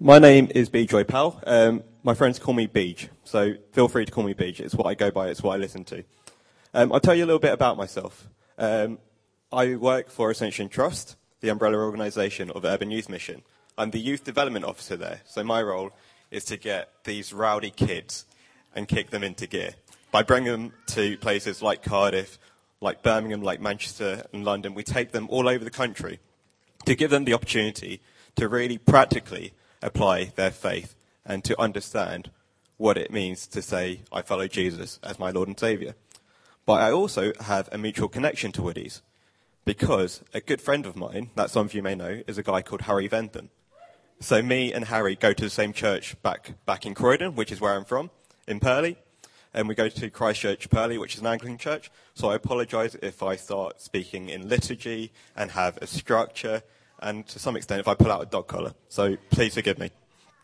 My name is Bejoy Powell. My friends call me Beej, so feel free to call me Beej. It's what I go by, it's what I listen to. I'll tell you a little bit about myself. I work for Ascension Trust, the umbrella organisation of Urban Youth Mission. I'm the youth development officer there, so my role is to get these rowdy kids and kick them into gear. By bringing them to places like Cardiff, like Birmingham, like Manchester and London, we take them all over the country to give them the opportunity to really practically apply their faith and to understand what it means to say, I follow Jesus as my Lord and Saviour. But I also have a mutual connection to Woodies, because a good friend of mine, that some of you may know, is a guy called Harry Ventham. So me and Harry go to the same church back in Croydon, which is where I'm from, in Purley, and we go to Christchurch Purley, which is an Anglican church. So I apologise if I start speaking in liturgy and have a structure, and to some extent if I pull out a dog collar. So please forgive me.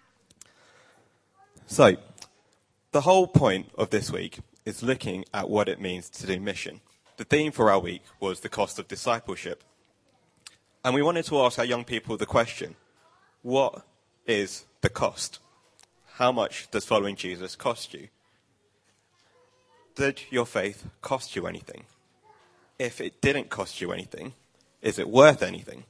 So the whole point of this week is looking at what it means to do mission. The theme for our week was the cost of discipleship. And we wanted to ask our young people the question, what is the cost? How much does following Jesus cost you? Did your faith cost you anything? If it didn't cost you anything, is it worth anything?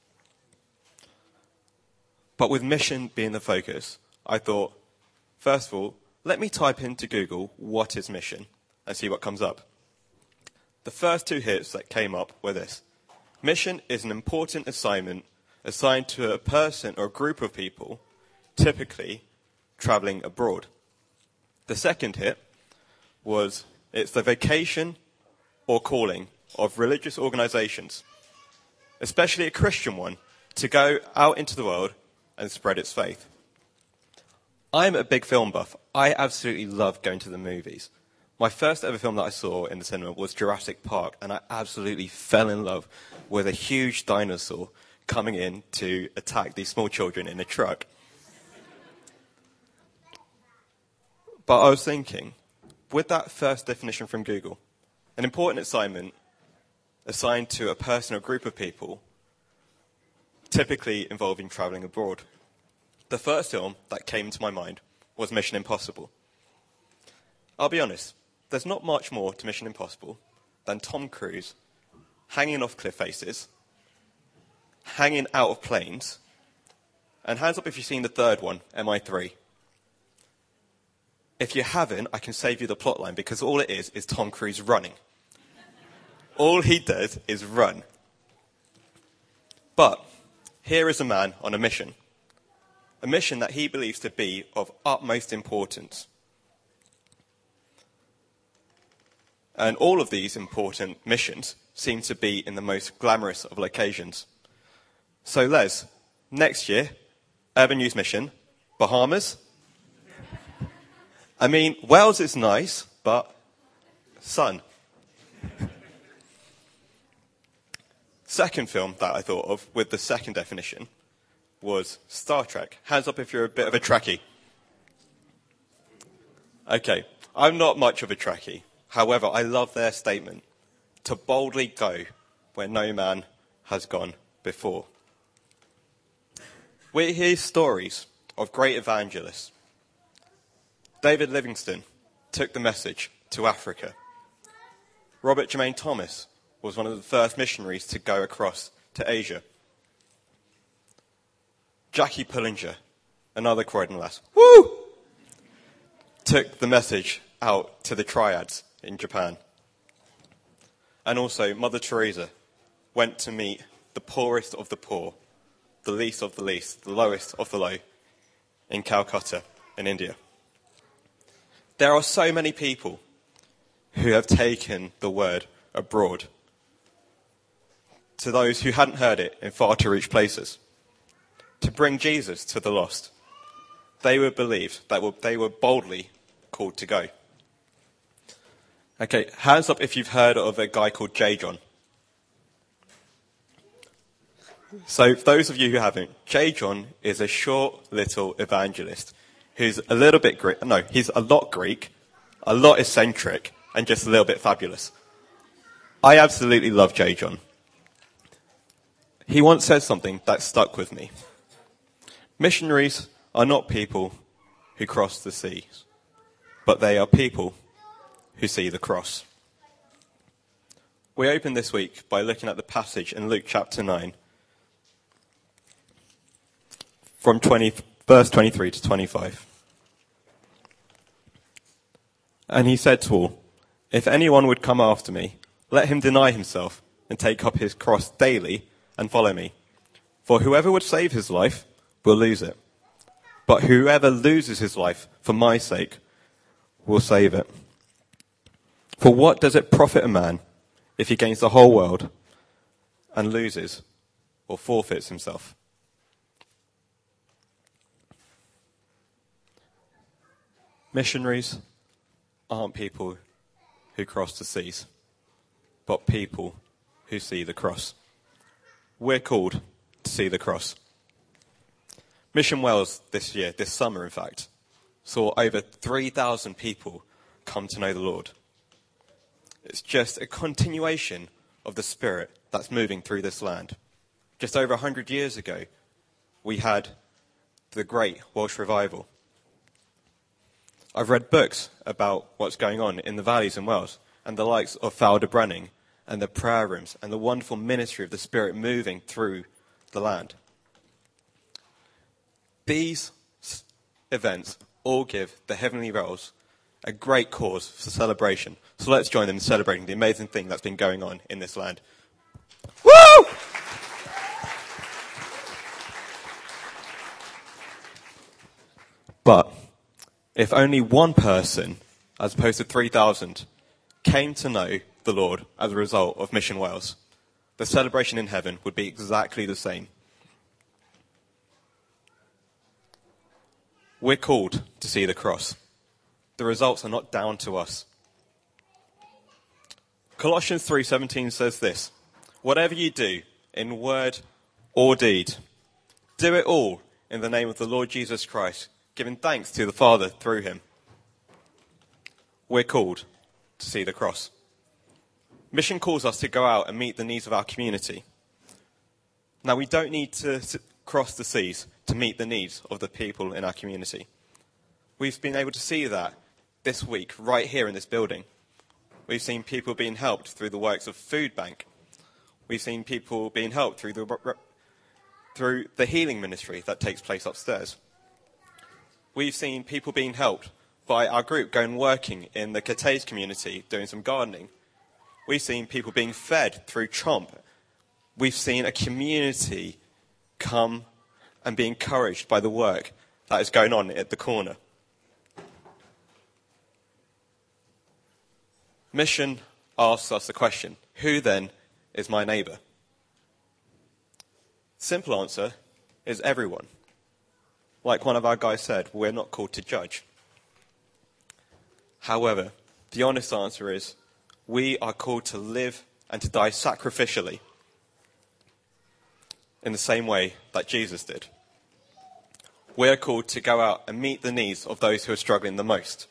But with mission being the focus, I thought, first of all, let me type into Google, what is mission, and see what comes up. The first two hits that came up were this. Mission is an important assignment assigned to a person or a group of people, typically travelling abroad. The second hit was, it's the vocation or calling of religious organisations, especially a Christian one, to go out into the world and spread its faith. I'm a big film buff. I absolutely love going to the movies. My first ever film that I saw in the cinema was Jurassic Park, and I absolutely fell in love with a huge dinosaur coming in to attack these small children in a truck. But I was thinking, with that first definition from Google, an important assignment assigned to a person or group of people, typically involving travelling abroad. The first film that came to my mind was Mission Impossible. I'll be honest, there's not much more to Mission Impossible than Tom Cruise hanging off cliff faces, hanging out of planes, and hands up if you've seen the third one, MI3. If you haven't, I can save you the plotline, because all it is Tom Cruise running. All he does is run. But here is a man on a mission that he believes to be of utmost importance. And all of these important missions seem to be in the most glamorous of locations. So Les, next year, Urban Youth Mission, Bahamas. I mean, Wales is nice, but sun. Second film that I thought of with the second definition was Star Trek. Hands up if you're a bit of a Trekkie. Okay, I'm not much of a Trekkie. However, I love their statement, to boldly go where no man has gone before. We hear stories of great evangelists. David Livingstone took the message to Africa. Robert Jermaine Thomas was one of the first missionaries to go across to Asia. Jackie Pullinger, another Croydon lass, took the message out to the triads in Japan. And also Mother Teresa went to meet the poorest of the poor, the least of the least, the lowest of the low, in Calcutta, in India. There are so many people who have taken the word abroad to those who hadn't heard it in far to reach places, to bring Jesus to the lost. They were believed, that they were boldly called to go. Okay, hands up if you've heard of a guy called J. John. So for those of you who haven't, J. John is a short little evangelist who's a little bit Greek. No, he's a lot Greek, a lot eccentric, and just a little bit fabulous. I absolutely love J. John. He once said something that stuck with me. Missionaries are not people who cross the seas, but they are people who see the cross. We open this week by looking at the passage in Luke chapter 9, from verse 23 to 25. And he said to all, "If anyone would come after me, let him deny himself and take up his cross daily and follow me. For whoever would save his life will lose it. But whoever loses his life for my sake will save it. For what does it profit a man if he gains the whole world and loses or forfeits himself?" Missionaries aren't people who cross the seas, but people who see the cross. We're called to see the cross. Mission Wales this summer in fact, saw over 3,000 people come to know the Lord. It's just a continuation of the Spirit that's moving through this land. Just over 100 years ago, we had the Great Welsh Revival. I've read books about what's going on in the valleys in Wales, and the likes of Fowler Brenning, and the prayer rooms, and the wonderful ministry of the Spirit moving through the land. These events all give the Heavenly Realms a great cause for celebration. So let's join them in celebrating the amazing thing that's been going on in this land. Woo! But if only one person, as opposed to 3,000, came to know the Lord as a result of Mission Wales, the celebration in heaven would be exactly the same. We're called to see the cross. The results are not down to us. Colossians 3:17 says this: "Whatever you do, in word or deed, do it all in the name of the Lord Jesus Christ, giving thanks to the Father through him." We're called to see the cross. Mission calls us to go out and meet the needs of our community. Now, we don't need to cross the seas to meet the needs of the people in our community. We've been able to see that this week right here in this building. We've seen people being helped through the works of Food Bank. We've seen people being helped through the healing ministry that takes place upstairs. We've seen people being helped by our group going working in the Cateys community doing some gardening. We've seen people being fed through Chomp. We've seen a community come and be encouraged by the work that is going on at the corner. Mission asks us the question, who then is my neighbour? Simple answer is everyone. Like one of our guys said, we're not called to judge. However, the honest answer is we are called to live and to die sacrificially in the same way that Jesus did. We are called to go out and meet the needs of those who are struggling the most.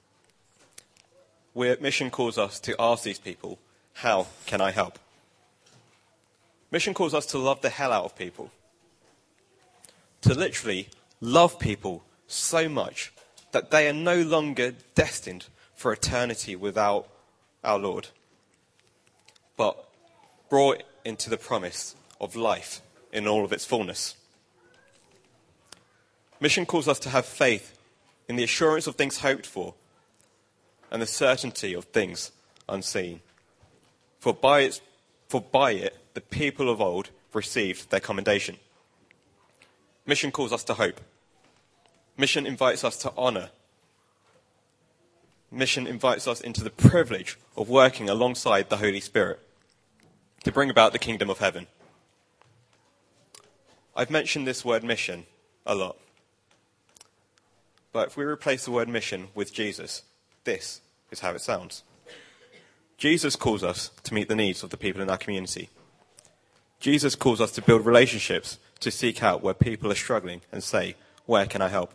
Mission calls us to ask these people, how can I help? Mission calls us to love the hell out of people. To literally love people so much that they are no longer destined for eternity without our Lord, but brought into the promise of life in all of its fullness. Mission calls us to have faith in the assurance of things hoped for and the certainty of things unseen. For by it, the people of old received their commendation. Mission calls us to hope. Mission invites us to honour. Mission invites us into the privilege of working alongside the Holy Spirit to bring about the kingdom of heaven. I've mentioned this word mission a lot. But if we replace the word mission with Jesus, this is how it sounds. Jesus calls us to meet the needs of the people in our community. Jesus calls us to build relationships, to seek out where people are struggling and say, where can I help?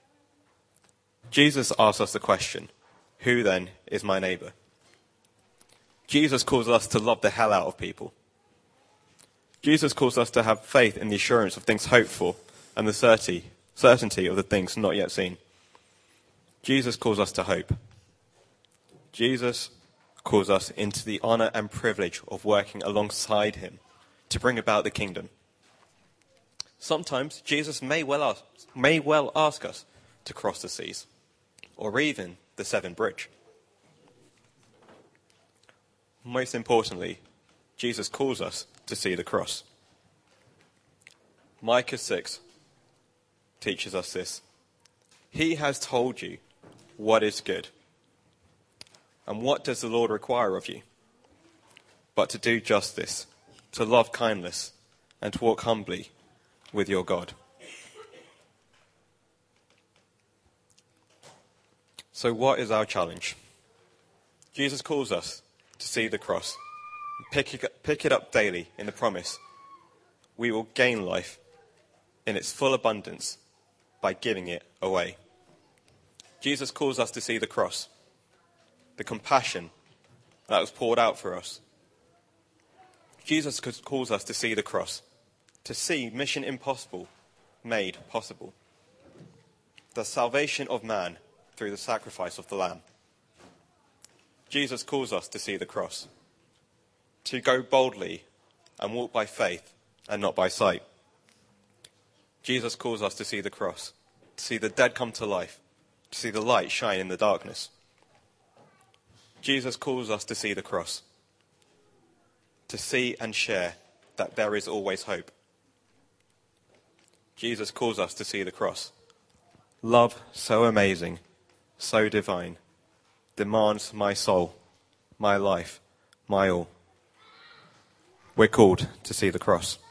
Jesus asks us the question, who then is my neighbour? Jesus calls us to love the hell out of people. Jesus calls us to have faith in the assurance of things hoped for and the certainty of the things not yet seen. Jesus calls us to hope. Jesus calls us into the honor and privilege of working alongside him to bring about the kingdom. Sometimes Jesus may well ask us to cross the seas, or even the Severn Bridge. Most importantly, Jesus calls us to see the cross. Micah 6 teaches us this. He has told you what is good. And what does the Lord require of you? But to do justice, to love kindness, and to walk humbly with your God. So what is our challenge? Jesus calls us to see the cross, and pick it up daily in the promise we will gain life in its full abundance by giving it away. Jesus calls us to see the cross, the compassion that was poured out for us. Jesus calls us to see the cross, to see mission impossible made possible. The salvation of man through the sacrifice of the Lamb. Jesus calls us to see the cross, to go boldly and walk by faith and not by sight. Jesus calls us to see the cross, to see the dead come to life, to see the light shine in the darkness. Jesus calls us to see the cross, to see and share that there is always hope. Jesus calls us to see the cross. Love so amazing, so divine, demands my soul, my life, my all. We're called to see the cross.